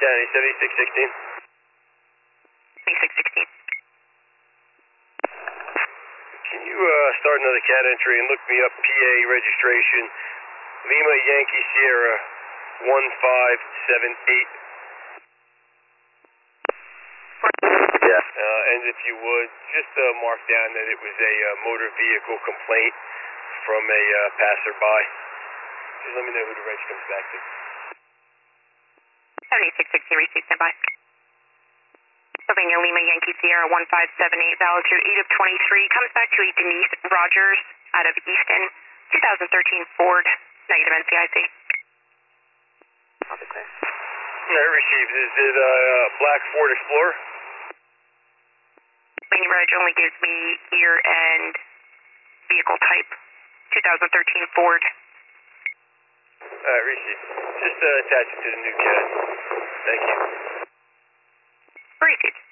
County, 7616. 7616. Can you start another CAT entry and look me up PA registration, Lima Yankee Sierra 1578. Yeah. And if you would, just mark down that it was a motor vehicle complaint from a passerby. Just let me know who the reg comes back to. 7616, receive, standby. Pennsylvania Lima Yankee Sierra 1578, valid through 8 of 23, comes back to a Denise Rogers out of Easton, 2013 Ford, negative NCIC. I received. Is it a black Ford Explorer? Pennsylvania Reg only gives me year and vehicle type, 2013 Ford. Received. Just attach it to the new CAT. Thank you. Received.